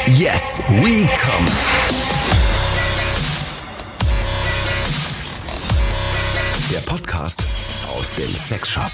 Yes, we come. Der Podcast aus dem Sexshop.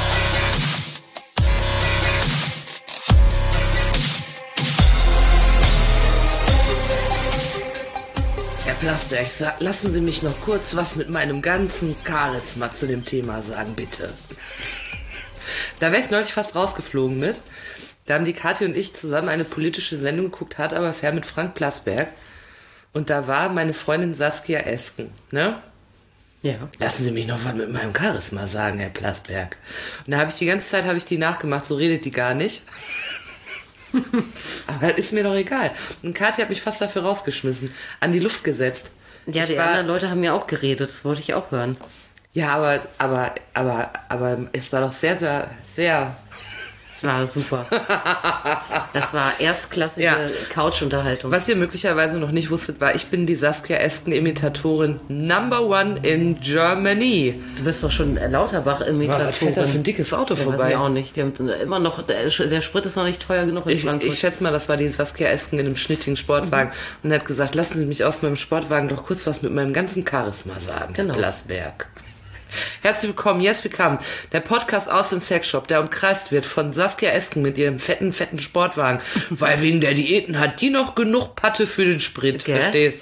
Herr Plasberg, lassen Sie mich noch kurz was mit meinem ganzen Charisma zu dem Thema sagen, bitte. Da wäre ich neulich fast rausgeflogen mit. Da haben die Kathi und ich zusammen eine politische Sendung geguckt, hart aber fair mit Frank Plasberg. Und da war meine Freundin Saskia Esken, ne? Ja. Lassen Sie mich noch was mit meinem Charisma sagen, Herr Plasberg. Und da habe ich die ganze Zeit die nachgemacht, so redet die gar nicht. Aber das ist mir doch egal. Und Kathi hat mich fast dafür rausgeschmissen, an die Luft gesetzt. Ja, die anderen Leute haben ja auch geredet, das wollte ich auch hören. Ja, aber es war doch sehr Das war super. Das war erstklassige Couch-Unterhaltung. Was ihr möglicherweise noch nicht wusstet, war, ich bin die Saskia Esken-Imitatorin #1 in Germany. Du bist doch schon Lauterbach-Imitatorin. Was fährt da für ein dickes Auto vorbei? Weiß ich auch nicht. Die haben immer noch, der Sprit ist noch nicht teuer genug in Frankfurt. Ich schätze mal, das war die Saskia Esken in einem schnittigen Sportwagen. Und er hat gesagt, lassen Sie mich aus meinem Sportwagen doch kurz was mit meinem ganzen Charisma sagen. Genau. Plasberg. Herzlich willkommen, Yes We Come, der Podcast aus dem Sexshop, der umkreist wird von Saskia Esken mit ihrem fetten Sportwagen, weil wegen der Diäten hat die noch genug Patte für den Sprint, Gell? Verstehst du?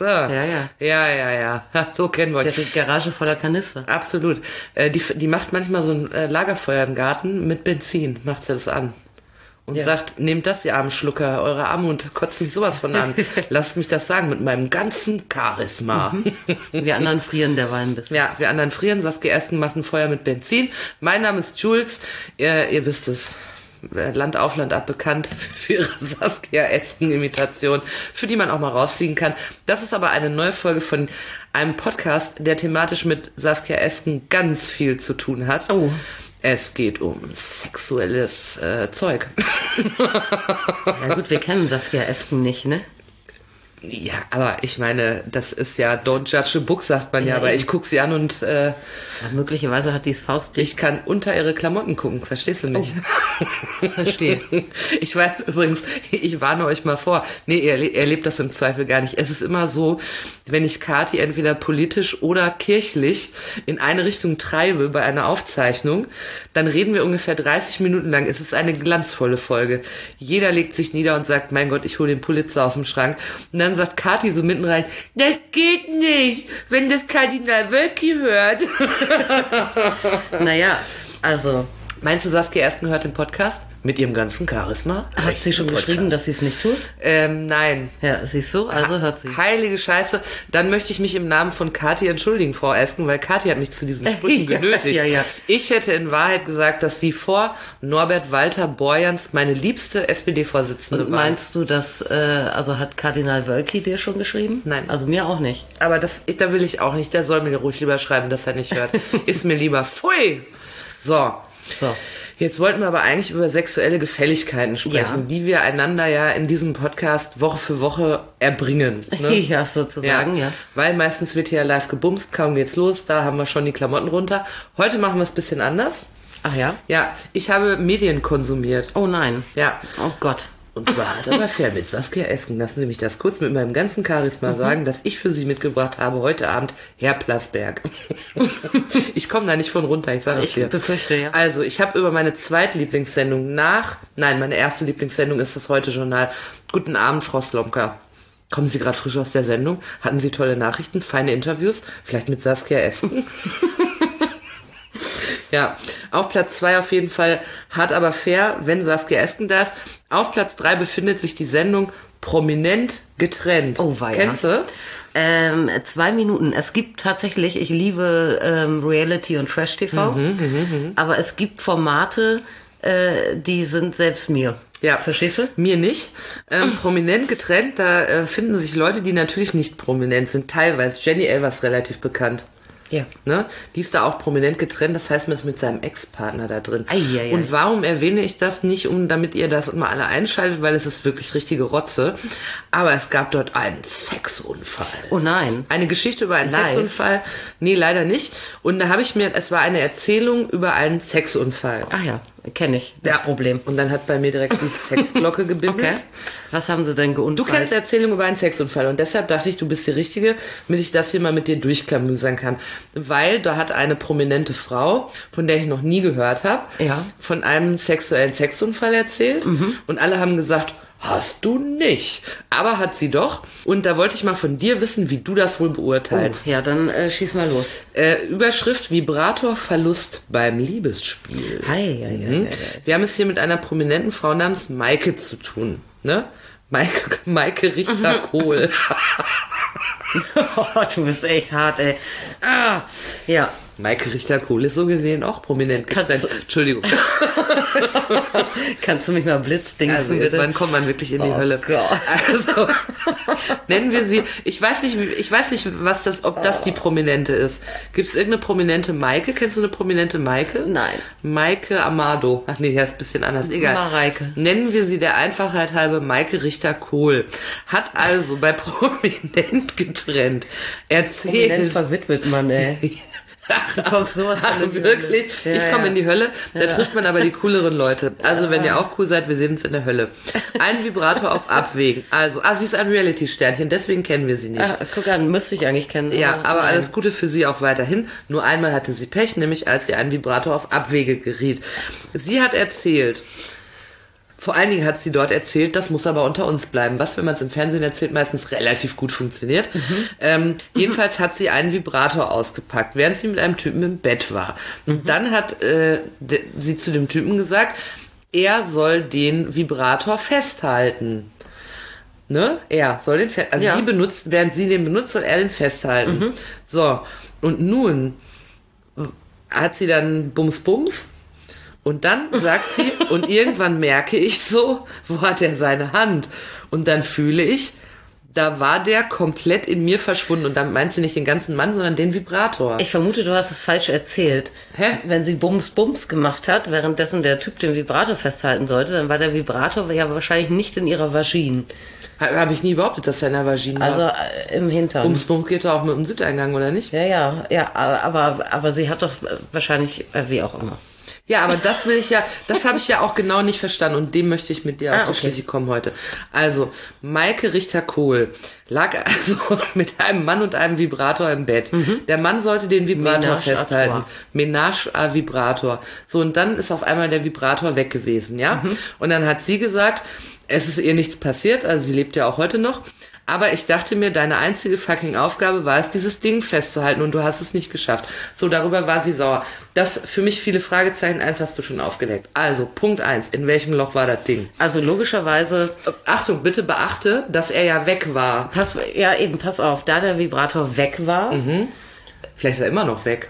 Ja. So kennen wir euch. Der hat die Garage voller Kanister. Absolut. Die macht manchmal so ein Lagerfeuer im Garten mit Benzin, macht sie das an. Und sagt, nehmt das, ihr armen Schlucker, eure Arme und kotzt mich sowas von an. Lasst mich das sagen, mit meinem ganzen Charisma. Wir anderen frieren derweil ein bisschen. Ja, wir anderen frieren. Saskia Esken macht ein Feuer mit Benzin. Mein Name ist Jules. Ihr wisst es. Land auf, Land ab bekannt für ihre Saskia Esken-Imitation, für die man auch mal rausfliegen kann. Das ist aber eine neue Folge von einem Podcast, der thematisch mit Saskia Esken ganz viel zu tun hat. Oh. Es geht um sexuelles Zeug. Ja gut, wir kennen Saskia Esken nicht, ne? Ja, aber ich meine, das ist ja don't judge a book, sagt man ja, aber ich gucke sie an und möglicherweise hat die es faustdick. Ich kann unter ihre Klamotten gucken, verstehst du mich? Oh. Verstehe. Ich weiß übrigens, ich warne euch mal vor, nee, ihr erlebt das im Zweifel gar nicht. Es ist immer so, wenn ich Kathi entweder politisch oder kirchlich in eine Richtung treibe bei einer Aufzeichnung, dann reden wir ungefähr 30 Minuten lang. Es ist eine glanzvolle Folge. Jeder legt sich nieder und sagt, mein Gott, ich hole den Pulitzer aus dem Schrank. Und dann sagt Kathi so mitten rein, das geht nicht, wenn das Kardinal Wölki hört. Naja, also... Meinst du, Saskia Esken hört den Podcast? Mit ihrem ganzen Charisma? Hat sie schon geschrieben, dass sie es nicht tut? Nein. Ja, siehst du, also hört sie. Heilige Scheiße. Dann möchte ich mich im Namen von Kathi entschuldigen, Frau Esken, weil Kathi hat mich zu diesen Sprüchen genötigt. Ja. Ich hätte in Wahrheit gesagt, dass sie vor Norbert Walter Borjans meine liebste SPD-Vorsitzende war. Und meinst du, dass, also hat Kardinal Wölki dir schon geschrieben? Nein. Also mir auch nicht. Aber da will ich auch nicht. Der soll mir ruhig lieber schreiben, dass er nicht hört. Ist mir lieber. Pfui! So. Jetzt wollten wir aber eigentlich über sexuelle Gefälligkeiten sprechen, die wir einander ja in diesem Podcast Woche für Woche erbringen. Ne? Ja, sozusagen, ja. Weil meistens wird hier live gebumst, kaum geht's los, da haben wir schon die Klamotten runter. Heute machen wir es ein bisschen anders. Ach ja? Ja, ich habe Medien konsumiert. Oh nein. Ja. Oh Gott. Und zwar halt aber fair mit Saskia Esken. Lassen Sie mich das kurz mit meinem ganzen Charisma sagen, dass ich für Sie mitgebracht habe heute Abend Herr Plasberg. Ich komme da nicht von runter, ich sage es dir. Ich befürchte, ja. Also, ich habe über meine Zweitlieblingssendung meine erste Lieblingssendung ist das Heute-Journal. Guten Abend, Frau Slomka. Kommen Sie gerade frisch aus der Sendung? Hatten Sie tolle Nachrichten, feine Interviews? Vielleicht mit Saskia Esken? Ja, auf Platz 2 auf jeden Fall hart aber fair, wenn Saskia Esken da ist. Auf Platz 3 befindet sich die Sendung Prominent getrennt. Oh weia. Kennst du? 2 Minuten. Es gibt tatsächlich, ich liebe Reality und Trash-TV, aber es gibt Formate, die sind selbst mir. Ja. Verstehst du? Mir nicht. Prominent getrennt, da finden sich Leute, die natürlich nicht prominent sind. Teilweise. Jenny Elvers relativ bekannt. Ja. Ne? Die ist da auch prominent getrennt, das heißt, man ist mit seinem Ex-Partner da drin. Ei. Und warum erwähne ich das nicht, damit ihr das immer alle einschaltet, weil es ist wirklich richtige Rotze. Aber es gab dort einen Sexunfall. Oh nein. Eine Geschichte über einen Live? Sexunfall. Nee, leider nicht. Und da habe ich es war eine Erzählung über einen Sexunfall. Ach ja. kenne ich, das Problem. Und dann hat bei mir direkt die Sexglocke gebimmelt. Okay. Was haben sie denn geunfallt? Du kennst Erzählungen über einen Sexunfall und deshalb dachte ich, du bist die Richtige, damit ich das hier mal mit dir durchklamüsern kann. Weil da hat eine prominente Frau, von der ich noch nie gehört habe, von einem sexuellen Sexunfall erzählt und alle haben gesagt, hast du nicht. Aber hat sie doch. Und da wollte ich mal von dir wissen, wie du das wohl beurteilst. Ja, dann schieß mal los. Überschrift Vibratorverlust beim Liebesspiel. Wir haben es hier mit einer prominenten Frau namens Maike zu tun. Ne? Maike Richter-Kohl. Oh, du bist echt hart, ey. Ja. Maike Richter-Kohl ist so gesehen auch prominent getrennt. Entschuldigung. Kannst du mich mal blitzdingsen, also, bitte? Wann kommt man wirklich in die Hölle? Gott. Also, nennen wir sie, ich weiß nicht, ob das die Prominente ist. Gibt es irgendeine prominente Maike? Kennst du eine prominente Maike? Nein. Maike Amado. Ach nee, das ist ein bisschen anders. Egal. Mareike. Nennen wir sie der Einfachheit halber Maike Richter-Kohl. Hat also bei Prominent getrennt. Erzählt. Prominent verwitwet man, ey. Ach, wirklich? Ja, ich komme in die Hölle. Da trifft man aber die cooleren Leute. Also, wenn ihr auch cool seid, wir sehen uns in der Hölle. Ein Vibrator auf Abwägen. Also, sie ist ein Reality-Sternchen, deswegen kennen wir sie nicht. Guck an, müsste ich eigentlich kennen. Ja, aber alles Gute für sie auch weiterhin. Nur einmal hatte sie Pech, nämlich als sie einen Vibrator auf Abwege geriet. Sie hat erzählt, vor allen Dingen hat sie dort erzählt, das muss aber unter uns bleiben, was, wenn man es im Fernsehen erzählt, meistens relativ gut funktioniert. Jedenfalls hat sie einen Vibrator ausgepackt, während sie mit einem Typen im Bett war. Und dann hat sie zu dem Typen gesagt, er soll den Vibrator festhalten. Ne? Er soll den festhalten. Also sie benutzt, während sie den benutzt, soll er den festhalten. So, und nun hat sie dann Bums. Und dann sagt sie, und irgendwann merke ich so, wo hat er seine Hand? Und dann fühle ich, da war der komplett in mir verschwunden. Und dann meint sie nicht den ganzen Mann, sondern den Vibrator. Ich vermute, du hast es falsch erzählt. Hä? Wenn sie Bums gemacht hat, währenddessen der Typ den Vibrator festhalten sollte, dann war der Vibrator ja wahrscheinlich nicht in ihrer Vagine. Habe ich nie behauptet, dass er in der Vagine war. Also im Hintern. Bums geht doch auch mit dem Südeingang, oder nicht? Ja, aber sie hat doch wahrscheinlich, wie auch immer. Ja, aber das habe ich ja auch genau nicht verstanden und dem möchte ich mit dir auf die Schliche kommen heute. Also, Maike Richter-Kohl lag also mit einem Mann und einem Vibrator im Bett. Der Mann sollte den Vibrator festhalten. Ménage à Vibrator. So, und dann ist auf einmal der Vibrator weg gewesen, ja? Und dann hat sie gesagt, es ist ihr nichts passiert, also sie lebt ja auch heute noch. Aber ich dachte mir, deine einzige fucking Aufgabe war es, dieses Ding festzuhalten und du hast es nicht geschafft. So, darüber war sie sauer. Das für mich viele Fragezeichen. 1 hast du schon aufgedeckt. Also, Punkt 1. In welchem Loch war das Ding? Also, logischerweise... Achtung, bitte beachte, dass er ja weg war. Pass auf. Da der Vibrator weg war... Vielleicht ist er immer noch weg.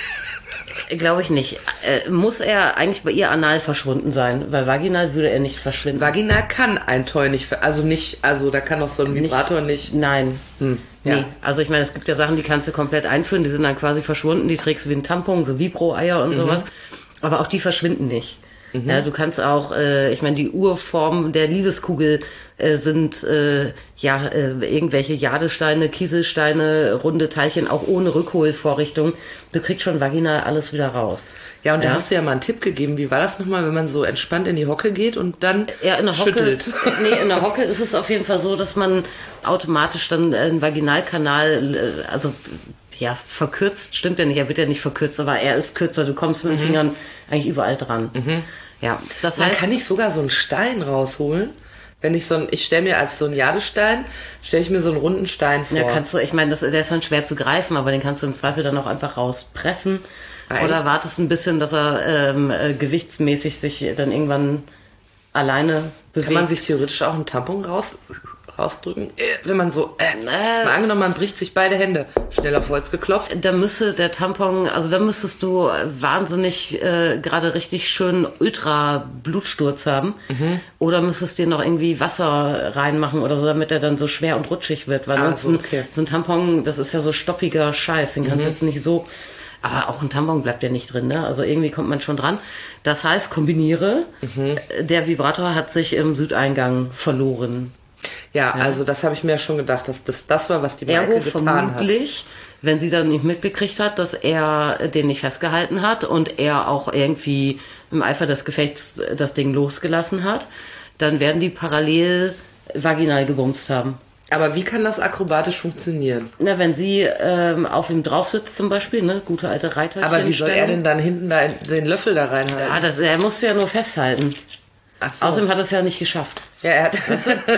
Glaube ich nicht. Muss er eigentlich bei ihr anal verschwunden sein? Weil vaginal würde er nicht verschwinden. Vaginal kann ein Toy nicht, da kann doch so ein Vibrator nicht. Nein. Ja. Nee. Also ich meine, es gibt ja Sachen, die kannst du komplett einführen, die sind dann quasi verschwunden, die trägst du wie ein Tampon, so Vibro-Eier und sowas. Aber auch die verschwinden nicht. Ja, du kannst auch, ich meine, die Urform der Liebeskugel sind irgendwelche Jadesteine, Kieselsteine, runde Teilchen, auch ohne Rückholvorrichtung. Du kriegst schon vaginal alles wieder raus. Ja, und da hast du ja mal einen Tipp gegeben. Wie war das nochmal, wenn man so entspannt in die Hocke geht und dann schüttelt? In der Hocke ist es auf jeden Fall so, dass man automatisch dann einen Vaginalkanal, verkürzt, stimmt ja nicht, er wird ja nicht verkürzt, aber er ist kürzer. Du kommst mit den Fingern eigentlich überall dran. Ja, das heißt, kann ich sogar so einen Stein rausholen? Wenn ich ich stelle mir als so einen Jadestein, stelle ich mir so einen runden Stein vor. Ja, kannst du, ich meine, der ist dann schwer zu greifen, aber den kannst du im Zweifel dann auch einfach rauspressen. Oder wartest ein bisschen, dass er gewichtsmäßig sich dann irgendwann alleine bewegt. Kann man sich theoretisch auch einen Tampon rausdrücken? Wenn man so, mal angenommen, man bricht sich beide Hände. Schnell auf Holz geklopft. Da müsste der Tampon, also da müsstest du wahnsinnig gerade richtig schön Ultra-Blutsturz haben. Oder müsstest dir noch irgendwie Wasser reinmachen oder so, damit er dann so schwer und rutschig wird. Weil so ein Tampon, das ist ja so stoppiger Scheiß, den kannst du jetzt nicht so... Aber auch ein Tampon bleibt ja nicht drin, ne? Also irgendwie kommt man schon dran. Das heißt, kombiniere, der Vibrator hat sich im Südeingang verloren. Ja, also das habe ich mir ja schon gedacht, dass das war, was die Maike getan hat. Vermutlich wenn sie dann nicht mitgekriegt hat, dass er den nicht festgehalten hat und er auch irgendwie im Eifer des Gefechts das Ding losgelassen hat, dann werden die parallel vaginal gebumst haben. Aber wie kann das akrobatisch funktionieren? Na, wenn sie auf ihm drauf sitzt zum Beispiel, ne, gute alte Reiterchen. Aber wie soll er denn dann hinten da den Löffel da reinhalten? Ja, er musste ja nur festhalten. Ach so. Außerdem hat er es ja nicht geschafft. Ja, er hat...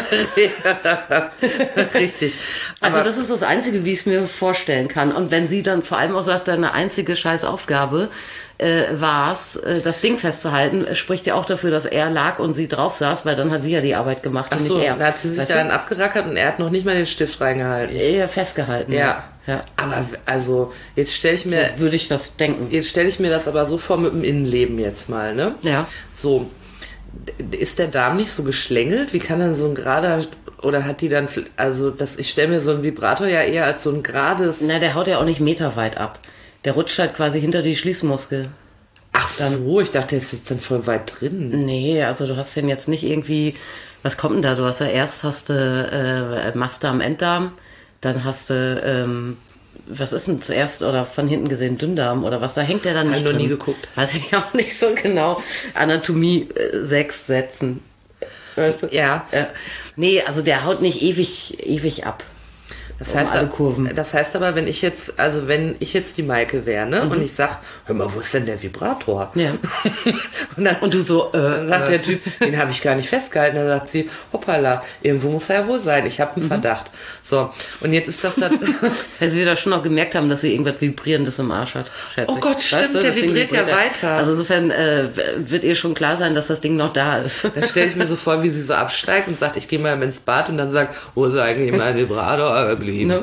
Richtig. Also Aber das ist das Einzige, wie ich es mir vorstellen kann. Und wenn sie dann vor allem auch sagt, deine einzige Scheißaufgabe war es, das Ding festzuhalten, spricht ja auch dafür, dass er lag und sie drauf saß, weil dann hat sie ja die Arbeit gemacht und Achso, nicht er. da hat sie sich dann abgerackert und er hat noch nicht mal den Stift reingehalten. Er festgehalten. Ja. Ja. Aber also, jetzt stelle ich mir... So würde ich das denken. Jetzt stelle ich mir das aber so vor mit dem Innenleben jetzt mal, ne? Ja. So, ist der Darm nicht so geschlängelt? Wie kann dann so ein gerader, oder hat die dann, also ich stelle mir so einen Vibrator ja eher als so ein gerades... Na, der haut ja auch nicht meterweit ab. Der rutscht halt quasi hinter die Schließmuskel. Ach so, ich dachte, der ist jetzt dann voll weit drin. Nee, also du hast den jetzt nicht irgendwie... Was kommt denn da? Du hast ja erst Maste am Enddarm, dann hast du... was ist denn zuerst oder von hinten gesehen Dünndarm oder was? Da hängt der dann nicht Hab ich noch drin. nie geguckt. Weiß ich auch nicht so genau. Anatomie 6 Sätzen. Ja. Nee, also der haut nicht ewig ab. Das heißt, alle Kurven. Das heißt aber, wenn ich jetzt die Maike wäre, ne, und ich sag, hör mal, wo ist denn der Vibrator? Ja. und du so, dann sagt der Typ, den habe ich gar nicht festgehalten. Dann sagt sie, hoppala, irgendwo muss er ja wohl sein. Ich habe einen Verdacht. So, und jetzt ist das dann... Weil sie da schon noch gemerkt haben, dass sie irgendwas Vibrierendes im Arsch hat. Schätze Oh Gott, ich. stimmt, Weißt du, der das Ding vibriert ja weiter. Also insofern wird ihr schon klar sein, dass das Ding noch da ist. Da stelle ich mir so vor, wie sie so absteigt und sagt, ich gehe mal ins Bad und dann sagt, wo ist eigentlich mein Vibrator geblieben? No.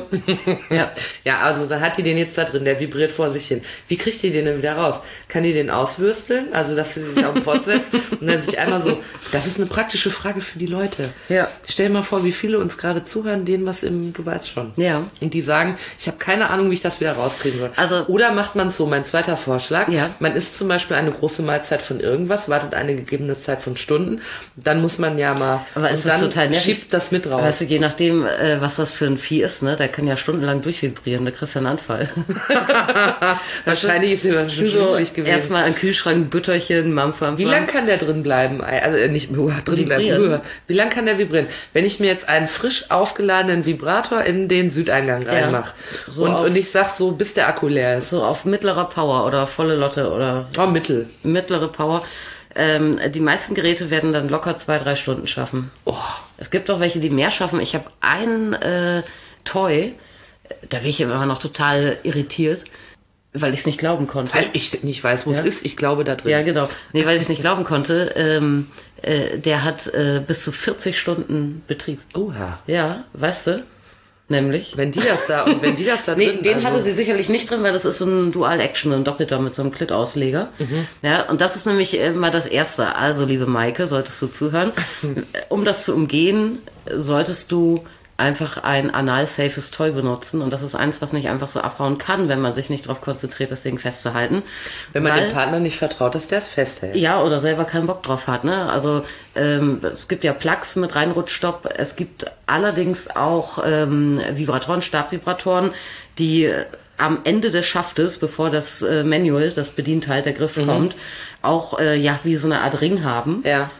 Ja, also dann hat die den jetzt da drin, der vibriert vor sich hin. Wie kriegt die den denn wieder raus? Kann die den auswürsteln? Also, dass sie sich auf den Pott setzt und dann sich einmal so, das ist eine praktische Frage für die Leute. Ja. Stell dir mal vor, wie viele uns gerade zuhören, denen was du weißt schon. Ja. Und die sagen, ich habe keine Ahnung, wie ich das wieder rauskriegen soll. Also, oder macht man es so, mein zweiter Vorschlag, ja. Man isst zum Beispiel eine große Mahlzeit von irgendwas, wartet eine gegebene Zeit von Stunden, dann muss man ja mal, aber und dann total nervig. schiebt das mit raus. Weißt du, je nachdem, was das für ein Vieh ist, ne, der kann ja stundenlang durchvibrieren, da kriegst du einen Anfall. Wahrscheinlich ist sie dann schon schwindelig gewesen. Erstmal ein Kühlschrank, Bütterchen, Mampfer. Wie lang kann der drin bleiben? Also nicht drin bleiben. Wie lang kann der vibrieren? Wenn ich mir jetzt einen frisch aufgeladenen Vibrator in den Südeingang reinmache so und ich sag so, bis der Akku leer ist. So auf mittlerer Power oder volle Lotte oder mittlere Power. Die meisten Geräte werden dann locker 2-3 Stunden schaffen. Oh. Es gibt auch welche, die mehr schaffen. Ich habe ein Toy, da bin ich immer noch total irritiert, weil ich es nicht glauben konnte. Weil ich nicht weiß, wo es ist. Ich glaube da drin. Ja, genau. Nee, weil ich es nicht glauben konnte. Der hat bis zu 40 Stunden Betrieb. Oha. Ja, weißt du? Nämlich. Wenn die das da Nee, drin, den hatte sie sicherlich nicht drin, weil das ist so ein Dual-Action, ein Doppelter mit so einem Klit-Ausleger. Ja, und das ist nämlich mal das Erste. Also, liebe Maike, solltest du zuhören. Um das zu umgehen, solltest du einfach ein anal-safes Toy benutzen. Und das ist eins, was nicht einfach so abhauen kann, wenn man sich nicht darauf konzentriert, das Ding festzuhalten. Wenn man dem Partner nicht vertraut, dass der es festhält. Ja, oder selber keinen Bock drauf hat. Ne? Also es gibt ja Plugs mit Reinrutschstopp. Es gibt allerdings auch Vibratoren, Stabvibratoren, die am Ende des Schaftes, bevor das Manual, das Bedienteil, der Griff kommt, auch wie so eine Art Ring haben,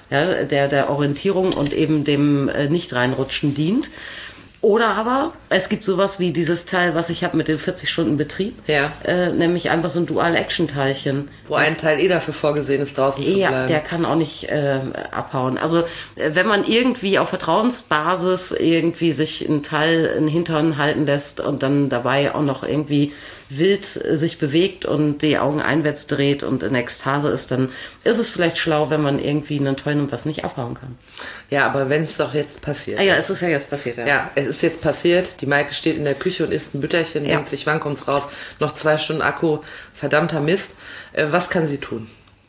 der Orientierung und eben dem Nicht-Reinrutschen dient. Oder aber es gibt sowas wie dieses Teil, was ich habe mit den 40 Stunden Betrieb, nämlich einfach so ein Dual-Action-Teilchen. Wo ein Teil dafür vorgesehen ist, draußen zu bleiben. Ja, der kann auch nicht abhauen. Also wenn man irgendwie auf Vertrauensbasis irgendwie sich ein Teil in den Hintern halten lässt und dann dabei auch noch irgendwie wild sich bewegt und die Augen einwärts dreht und in Ekstase ist, dann ist es vielleicht schlau, wenn man irgendwie einen Toy nimmt, was nicht abhauen kann. Ja, aber wenn es doch jetzt passiert. Ja, es ist ja jetzt passiert. Ja, es ist jetzt passiert. Die Maike steht in der Küche und isst ein Bütterchen, denkt sich, wann kommt's raus? Noch 2 Stunden Akku, verdammter Mist. Was kann sie tun?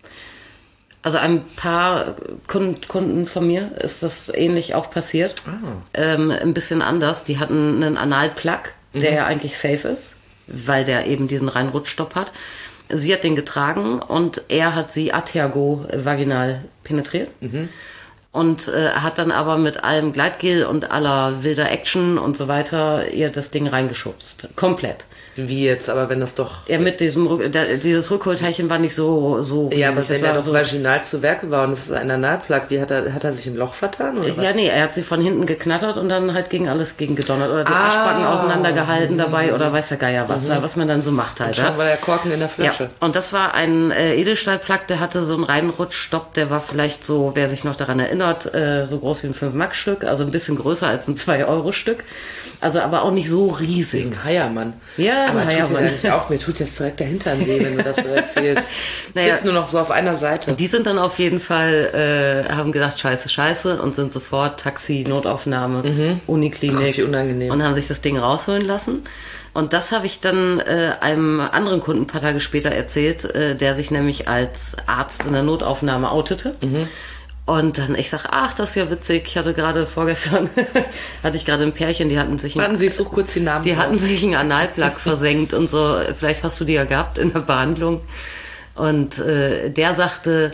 Also ein paar Kunden von mir ist das ähnlich auch passiert. Ein bisschen anders. Die hatten einen Anal-Plug, der ja eigentlich safe ist, weil der eben diesen Reinrutschstopp hat. Sie hat den getragen und er hat sie atergo vaginal penetriert. und hat dann aber mit allem Gleitgel und aller wilder Action und so weiter ihr das Ding reingeschubst. Komplett. Wie jetzt, aber wenn das doch... Ja, mit dieses Rückholteilchen war nicht so Ja, riesig. aber wenn er doch vaginal zu Werke war und es ist ein Analplug, wie hat er sich ein Loch vertan? Oder Ja, was? nee, er hat sie von hinten geknattert und dann halt gegen alles gegen gedonnert oder die Arschbacken auseinandergehalten dabei oder weiß der Geier was man dann so macht halt. Schon war der Korken in der Flasche. Ja, und das war ein Edelstahlplug, der hatte so einen Reinrutschstopp, der war vielleicht so, wer sich noch daran erinnert, so groß wie ein 5-Mark-Stück, also ein bisschen größer als ein 2-Euro-Stück, also aber auch nicht so riesig. Ein Heiermann. Ja, aber ein tut dir Heiermann. da nicht auch, mir tut jetzt direkt der Hintern weh, wenn du das so erzählst. Naja. Sitzt nur noch so auf einer Seite. Die sind dann auf jeden Fall, haben gedacht, scheiße und sind sofort Taxi, Notaufnahme, Uniklinik Gott, wie unangenehm. und haben sich das Ding rausholen lassen. Und das habe ich dann einem anderen Kunden ein paar Tage später erzählt, der sich nämlich als Arzt in der Notaufnahme outete. Und dann, ich sag, ach, das ist ja witzig. Ich hatte gerade vorgestern, hatte ich gerade ein Pärchen, die hatten sich Warten Sie, ich suche kurz die Namen die raus. hatten sich einen Analplug versenkt und so. Vielleicht hast du die ja gehabt in der Behandlung. Und der sagte,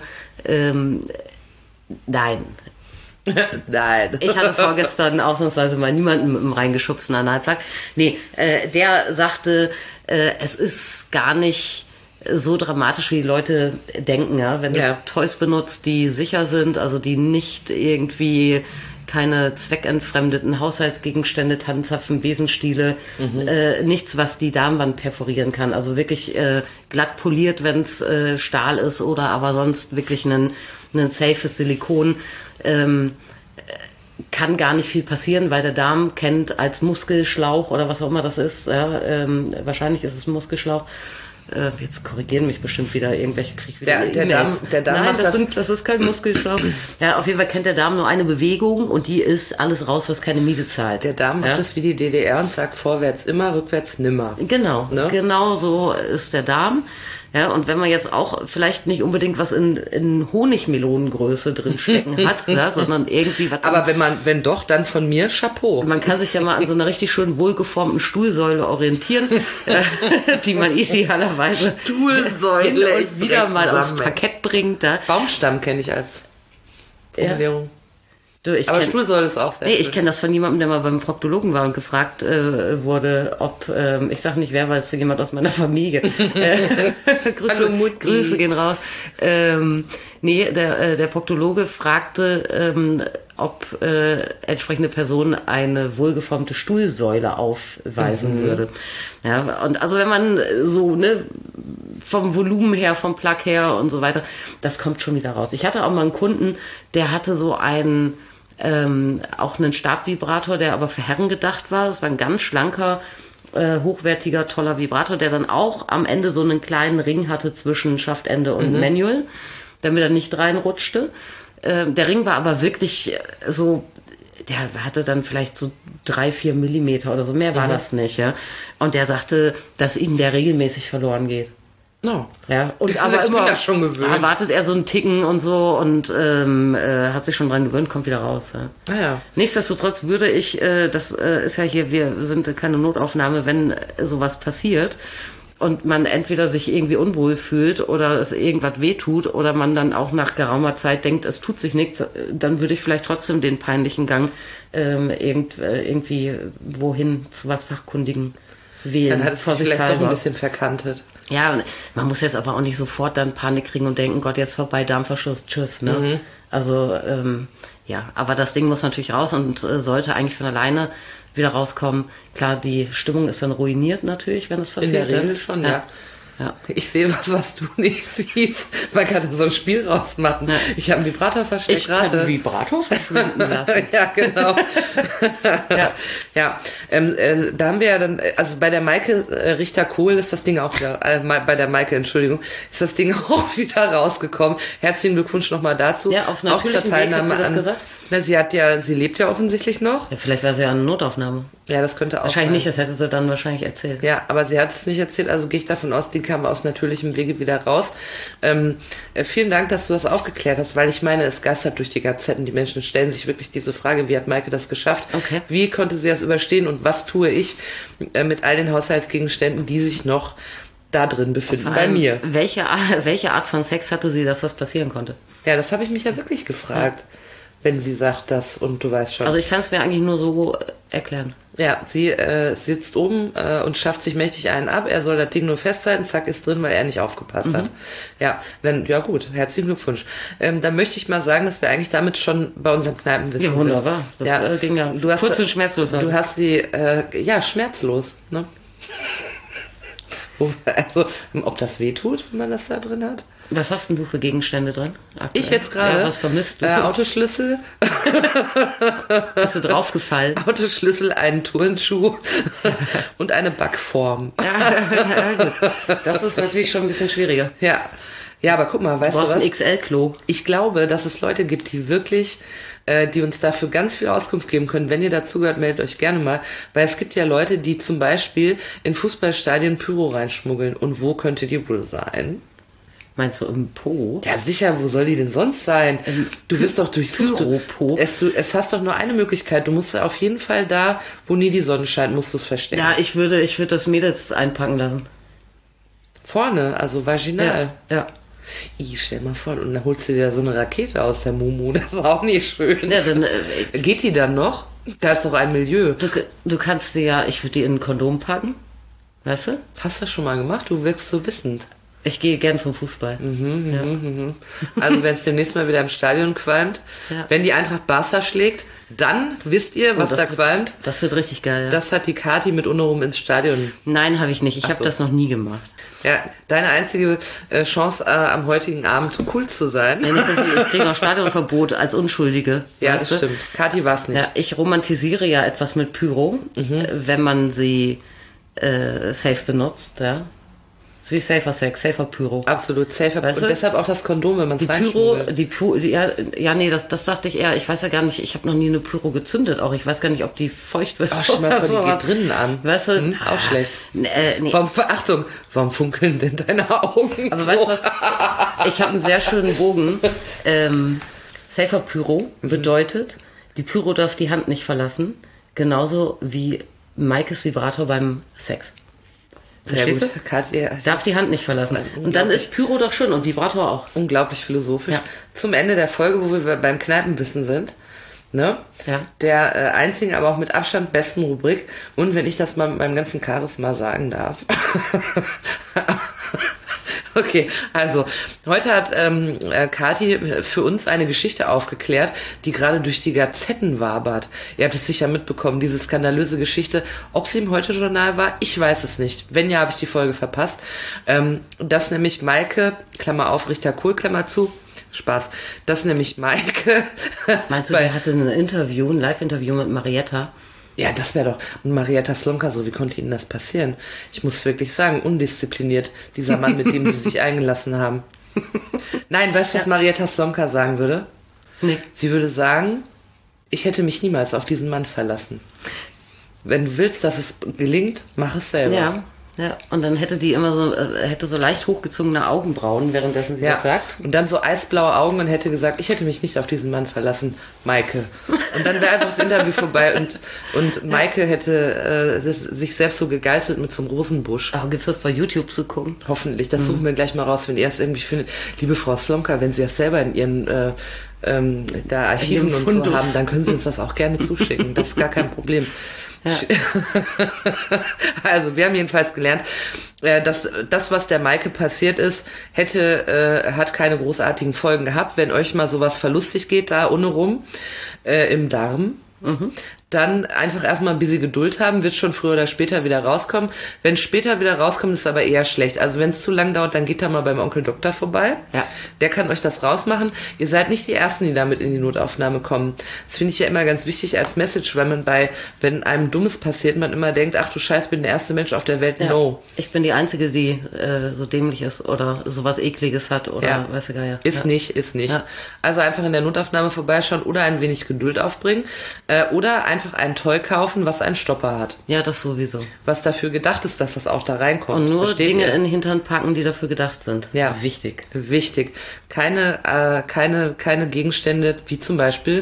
nein. Nein. Ich hatte vorgestern ausnahmsweise mal niemanden mit einem reingeschubsten Analplug. Nee, der sagte, es ist gar nicht so dramatisch, wie die Leute denken, ja. Wenn du Toys benutzt, die sicher sind, also die nicht irgendwie keine zweckentfremdeten Haushaltsgegenstände, Tannenzapfen, Besenstiele, nichts, was die Darmwand perforieren kann. Also wirklich glatt poliert, wenn es Stahl ist oder aber sonst wirklich ein safes Silikon. Kann gar nicht viel passieren, weil der Darm kennt als Muskelschlauch oder was auch immer das ist, ja, wahrscheinlich ist es ein Muskelschlauch. Jetzt korrigieren mich bestimmt wieder irgendwelche Krieg wieder. Der Darm Nein, macht das ist kein Muskelschlauch. Ja, auf jeden Fall kennt der Darm nur eine Bewegung und die ist alles raus, was keine Miete zahlt. Der Darm macht das wie die DDR und sagt vorwärts immer, rückwärts nimmer. Genau, ne? Genau so ist der Darm. Ja, und wenn man jetzt auch vielleicht nicht unbedingt was in Honigmelonengröße drin stecken hat, ja, sondern irgendwie was. Aber wenn doch, dann von mir Chapeau. Man kann sich ja mal an so einer richtig schön wohlgeformten Stuhlsäule orientieren, die man idealerweise Stuhlsäule und wieder mal aufs Parkett bringt. Da. Baumstamm kenne ich als Formulierung. Du, aber Stuhlsäule ist auch sehr schön. Ich kenne das von jemandem, der mal beim Proktologen war und gefragt wurde, ob, ich sag nicht wer, weil es jemand aus meiner Familie. Grüße gehen raus. Der Proktologe fragte, ob entsprechende Person eine wohlgeformte Stuhlsäule aufweisen würde. Ja, und also wenn man so, ne, vom Volumen her, vom Plug her und so weiter, das kommt schon wieder raus. Ich hatte auch mal einen Kunden, der hatte so einen auch einen Stabvibrator, der aber für Herren gedacht war. Das war ein ganz schlanker, hochwertiger, toller Vibrator, der dann auch am Ende so einen kleinen Ring hatte zwischen Schaftende und Manual, damit er nicht reinrutschte. Der Ring war aber wirklich so, der hatte dann vielleicht so 3-4 Millimeter oder so, mehr war das nicht. Ja. Und der sagte, dass ihm der regelmäßig verloren geht. No. Ja, und also aber immer schon gewöhnt. Erwartet er so einen Ticken und so und hat sich schon dran gewöhnt, kommt wieder raus. Ja. Ah, ja. Nichtsdestotrotz würde ich, das ist ja hier, wir sind keine Notaufnahme, wenn sowas passiert und man entweder sich irgendwie unwohl fühlt oder es irgendwas wehtut oder man dann auch nach geraumer Zeit denkt, es tut sich nichts, dann würde ich vielleicht trotzdem den peinlichen Gang irgendwie wohin zu was Fachkundigen wählen. Dann hat es sich vielleicht doch ein bisschen verkantet. Ja, man muss jetzt aber auch nicht sofort dann Panik kriegen und denken, Gott, jetzt vorbei, Darmverschluss, tschüss, ne? Also, ja, aber das Ding muss natürlich raus und sollte eigentlich von alleine wieder rauskommen. Klar, die Stimmung ist dann ruiniert natürlich, wenn es passiert. In der Regel schon, ja. Ich sehe was du nicht siehst. Man kann da so ein Spiel rausmachen. Ja. Ich habe einen Vibrator versteckt. Ich kann einen Vibrator verschwinden lassen. Ja, genau. Da haben wir ja dann, also bei der Maike Richter-Kohl ist das Ding auch wieder, bei der Maike, Entschuldigung, ist das Ding auch wieder rausgekommen. Herzlichen Glückwunsch nochmal dazu. Ja, auf natürlichen Weg hat sie das gesagt. Na, sie lebt ja offensichtlich noch. Ja, vielleicht war sie ja eine Notaufnahme. Ja, das könnte auch wahrscheinlich sein. Nicht, das hätte sie dann wahrscheinlich erzählt. Ja, aber sie hat es nicht erzählt, also gehe ich davon aus, die kam auf natürlichem Wege wieder raus. Vielen Dank, dass du das auch geklärt hast, weil ich meine, es geistert durch die Gazetten. Die Menschen stellen sich wirklich diese Frage, wie hat Maike das geschafft? Okay. Wie konnte sie das überstehen und was tue ich mit all den Haushaltsgegenständen, die sich noch da drin befinden bei mir? Welche Art von Sex hatte sie, dass das passieren konnte? Ja, das habe ich mich ja wirklich gefragt. wenn sie sagt das und du weißt schon. Also ich kann es mir eigentlich nur so erklären. Ja, sie sitzt oben und schafft sich mächtig einen ab. Er soll das Ding nur festhalten, zack, ist drin, weil er nicht aufgepasst hat. Ja, dann, ja gut, herzlichen Glückwunsch. Dann möchte ich mal sagen, dass wir eigentlich damit schon bei unserem Kneipenwissen sind. Ja, wunderbar. Das ging ja kurz und schmerzlos. Du hast die, schmerzlos, ne? Also, ob das weh tut, wenn man das da drin hat? Was hast denn du für Gegenstände drin? Aktuell? Ich jetzt gerade? Ja, was vermisst du? Autoschlüssel. Bist du draufgefallen? Autoschlüssel, einen Turnschuh und eine Backform. Ja, gut. Das ist natürlich schon ein bisschen schwieriger. Ja, aber guck mal, weißt du was? Du brauchst ein XL-Klo. Ich glaube, dass es Leute gibt, die wirklich, die uns dafür ganz viel Auskunft geben können. Wenn ihr dazugehört, meldet euch gerne mal. Weil es gibt ja Leute, die zum Beispiel in Fußballstadien Pyro reinschmuggeln. Und wo könnte die wohl sein? Meinst du im Po? Ja, sicher, wo soll die denn sonst sein? Du wirst doch durchsucht. Pyro-Po. Es hast doch nur eine Möglichkeit. Du musst auf jeden Fall da, wo nie die Sonne scheint, musst du es verstecken. Ja, ich würde das Mädels einpacken lassen. Vorne, also vaginal. Ja. Stell mal vor, und dann holst du dir da so eine Rakete aus der Mumu. Das ist auch nicht schön. Ja, dann, geht die dann noch? Da ist doch ein Milieu. Du kannst sie ja, ich würde die in ein Kondom packen. Weißt du? Hast du das schon mal gemacht? Du wirkst so wissend. Ich gehe gern zum Fußball. Also wenn es demnächst mal wieder im Stadion qualmt, wenn die Eintracht Barca schlägt, dann wisst ihr, was da qualmt. Das wird richtig geil, ja. Das hat die Kati mit Unerum ins Stadion. Nein, habe ich nicht. Ich habe das noch nie gemacht. Ja, deine einzige Chance am heutigen Abend cool zu sein. Ja, nicht, dass ich kriege noch Stadionverbot als Unschuldige. Ja, das stimmt. Kati war es nicht. Ja, ich romantisiere ja etwas mit Pyro, wenn man sie safe benutzt, ja. So wie Safer Sex, Safer Pyro. Absolut, Safer. Weißt du? Und deshalb auch das Kondom, wenn man es Pyro, nee, das dachte ich eher. Ich weiß ja gar nicht, ich habe noch nie eine Pyro gezündet. Auch ich weiß gar nicht, ob die feucht wird. Ach, schon mal die geht drinnen an. Weißt du? Auch schlecht. Nee. Warum funkeln denn deine Augen? Aber weißt du was? Ich habe einen sehr schönen Bogen. Safer Pyro bedeutet, die Pyro darf die Hand nicht verlassen. Genauso wie Maikes Vibrator beim Sex. Sehr gut. Darf die Hand nicht verlassen. Und dann ist Pyro doch schön und Vibrator auch. Unglaublich philosophisch. Ja. Zum Ende der Folge, wo wir beim Kneipenwissen sind, ne? Ja. Der einzigen, aber auch mit Abstand besten Rubrik. Und wenn ich das mal mit meinem ganzen Charisma sagen darf. Okay, also heute hat Kati für uns eine Geschichte aufgeklärt, die gerade durch die Gazetten wabert. Ihr habt es sicher mitbekommen, diese skandalöse Geschichte. Ob sie im Heute-Journal war, ich weiß es nicht. Wenn ja, habe ich die Folge verpasst. Dass nämlich Maike, Klammer auf, Richter Kohl, Klammer zu, Spaß, dass nämlich Maike... Meinst du, der hatte ein Live-Interview mit Marietta? Ja, das wäre doch... Und Marietta Slomka, so wie konnte Ihnen das passieren? Ich muss wirklich sagen, undiszipliniert, dieser Mann, mit dem Sie sich eingelassen haben. Nein, weißt du, was Marietta Slomka sagen würde? Nee. Sie würde sagen, ich hätte mich niemals auf diesen Mann verlassen. Wenn du willst, dass es gelingt, mach es selber. Ja, und dann hätte die immer so leicht hochgezogene Augenbrauen, währenddessen sie das sagt. Und dann so eisblaue Augen und hätte gesagt, ich hätte mich nicht auf diesen Mann verlassen, Maike. Und dann wäre einfach das Interview vorbei und Maike hätte sich selbst so gegeißelt mit so einem Rosenbusch. Aber gibt's das bei YouTube zu gucken? Hoffentlich, das suchen wir gleich mal raus, wenn ihr es irgendwie findet. Liebe Frau Slomka, wenn Sie das selber in Ihren da Archiven und so haben, dann können Sie uns das auch gerne zuschicken. Das ist gar kein Problem. Ja. Also wir haben jedenfalls gelernt, dass das, was der Maike passiert ist, hat keine großartigen Folgen gehabt. Wenn euch mal sowas verlustig geht, da ohne rum, im Darm, dann einfach erstmal ein bisschen Geduld haben, wird schon früher oder später wieder rauskommen. Wenn es später wieder rauskommt, ist es aber eher schlecht. Also wenn es zu lang dauert, dann geht da mal beim Onkel Doktor vorbei. Ja. Der kann euch das rausmachen. Ihr seid nicht die Ersten, die damit in die Notaufnahme kommen. Das finde ich ja immer ganz wichtig als Message, weil wenn einem Dummes passiert, man immer denkt, ach du Scheiß, bin der erste Mensch auf der Welt. Ja. No. Ich bin die Einzige, die so dämlich ist oder sowas Ekliges hat oder weiß ich gar nicht. Ist nicht. Ja. Also einfach in der Notaufnahme vorbeischauen oder ein wenig Geduld aufbringen oder einfach ein Toy kaufen, was einen Stopper hat. Ja, das sowieso. Was dafür gedacht ist, dass das auch da reinkommt. Und nur Dinge in den Hintern packen, die dafür gedacht sind. Ja. Wichtig. Keine Gegenstände, wie zum Beispiel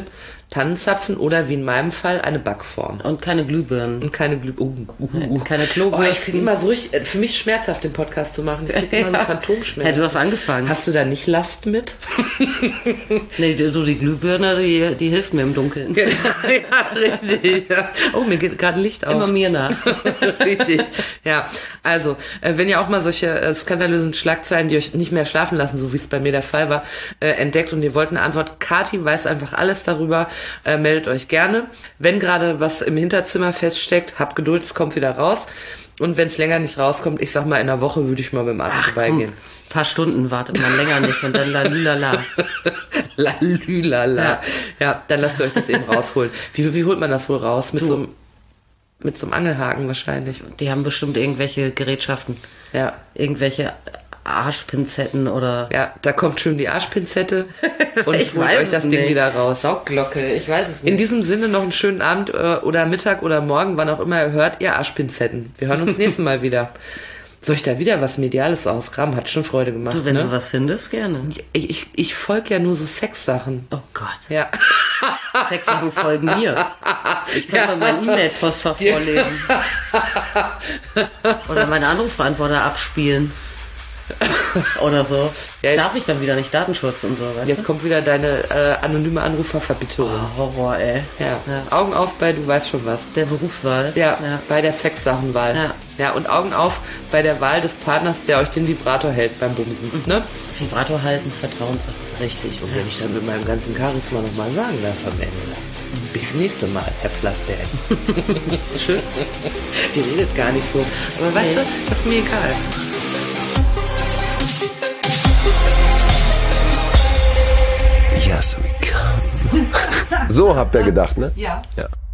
Tannenzapfen oder wie in meinem Fall eine Backform. Und keine Glühbirnen. Und keine Keine Klobürsten. Oh, ich kriege immer so richtig, für mich schmerzhaft, den Podcast zu machen. Ich kriege immer so Phantomschmerzen. Ja, du hast angefangen. Hast du da nicht Last mit? Nee, die Glühbirne, die hilft mir im Dunkeln. Ja, richtig. Ja. Oh, mir geht gerade Licht auf. Immer mir nach. Richtig. Ja, also, wenn ihr auch mal solche skandalösen Schlagzeilen, die euch nicht mehr schlafen lassen, so wie es bei mir der Fall war, entdeckt und ihr wollt eine Antwort, Kathi weiß einfach alles darüber, meldet euch gerne. Wenn gerade was im Hinterzimmer feststeckt, habt Geduld, es kommt wieder raus. Und wenn es länger nicht rauskommt, ich sag mal, in einer Woche würde ich mal mit dem Arzt vorbeigehen. Ein paar Stunden wartet man länger nicht und dann lalülala. Lalülala. Ja, dann lasst ihr euch das eben rausholen. Wie holt man das wohl raus? Mit so einem Angelhaken wahrscheinlich. Die haben bestimmt irgendwelche Gerätschaften. Ja. Irgendwelche Arschpinzetten oder... Ja, da kommt schön die Arschpinzette und Ich holt weiß euch das es Ding nicht. wieder raus. Saugglocke, ich weiß es nicht. In diesem Sinne noch einen schönen Abend oder Mittag oder Morgen, wann auch immer ihr hört, ihr Arschpinzetten. Wir hören uns nächstes Mal wieder. Soll ich da wieder was Mediales ausgraben? Hat schon Freude gemacht, Du, wenn ne? du was findest, gerne. Ich folge ja nur so Sexsachen. Oh Gott. Ja. Sexsachen folgen mir. Ich kann mal mein E-Mail-Postfach vorlesen. Oder meine Anrufbeantworter abspielen. Oder so. Ja, Darf ich dann wieder nicht, Datenschutz und so. Weißt Jetzt kommt wieder deine anonyme Anruferverbitterung. du? Horror, ey. Ja. Augen auf bei du weißt schon was. Der Berufswahl. Ja, bei der Sexsachenwahl. Ja. Ja, und Augen auf bei der Wahl des Partners, der euch den Vibrator hält beim Bumsen. Ne? Vibrator halten, Vertrauenssache. Richtig. Und wenn ich dann mit meinem ganzen Charisma nochmal sagen darf am Ende. Bis nächste Mal, Herr Plasberg. Tschüss. Die redet gar nicht so. Aber weißt du, das ist mir egal. Yes, we come. So habt ihr gedacht, ne? Ja. Ja.